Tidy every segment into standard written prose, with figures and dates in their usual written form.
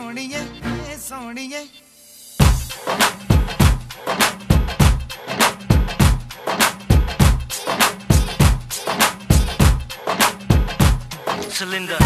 सोनिए सोनिए Cylinder.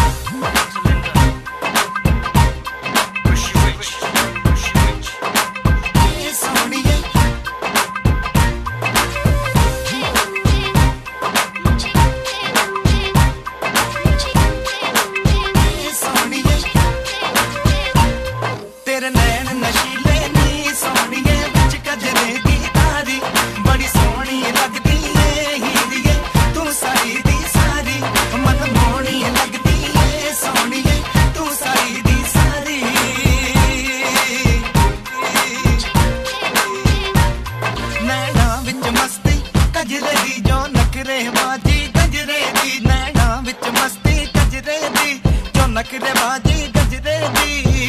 तेरे नैन नशीले नी सोनिए विच गजरे दी तारी बड़ी सोहनी लगदी है हीरिए तू सारी दी सारी मन मोहनी लगदी है सोनिए तू सारी दी सारी नैना विच मस्ती गजरे दी जो नखरे बाजी गजरे दी नैना विच मस्ती गजरे दी जो नखरे बाजी गजरे दी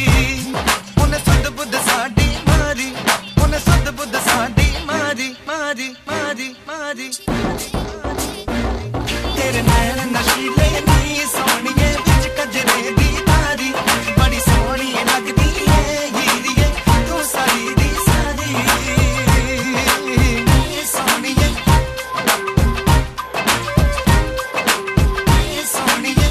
मारी तेरे नैन नशीले नी सोनिए विच गजरे दी तारी बड़ी सोहनी लगदी है हीरिए तू सारी दी सारी सोनिए सोनिए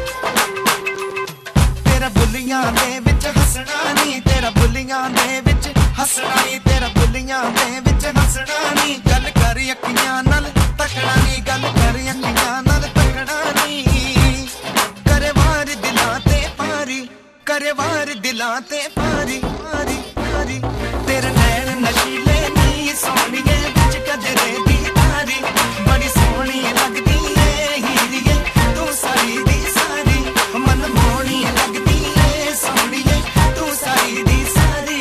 तेरा बुलियां दे विच हसना नी तेरा बुलियां दे विच हसना नी तेरा बुलियां दे विच हसना नी गल कर अखियां नाल तकड़ा नी गल कर अखियां नाल तकड़ा नी करे वार दिलां ते पारी करे वार दिलां ते पारी पारी पारी तेरे नैन नशीले नी सोनिए विच गजरे दी तारी बड़ी सोहनी लगदी है हीरिए तू सारी दी सारी मन मोहनी लगदी है सोनिए तू सारी दी सारी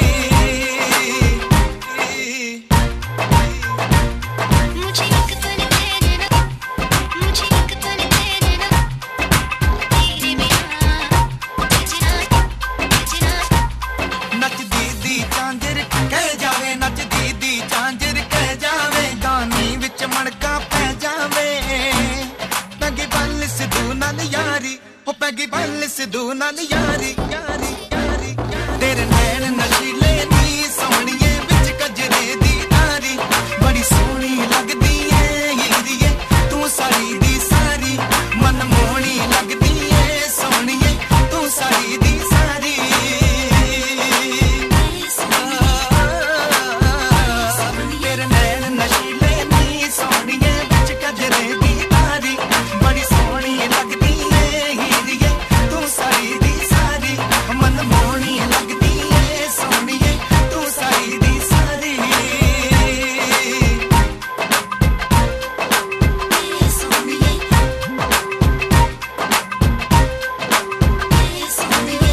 पैगी बल सिद्धू नाल यारी यारी यारी तेरे नैन नशीले नी सोहणिए विच गजरे दी तारी बड़ी सोहनी लगदी है हीरिए तू सारी दी सारी मन मोहनी लगदी है सोहणिए तू सारी दी सारी तेरे नैन नशीले नी सोहणिए विच गजरे दी तारी बड़ी सोहनी लगदी सारी दी सारी मन मोहनी लगदी है सोनिए तू सारी दी सारी सोनिए सोनिए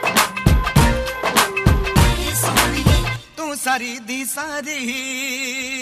सोनिए सारी दी सारी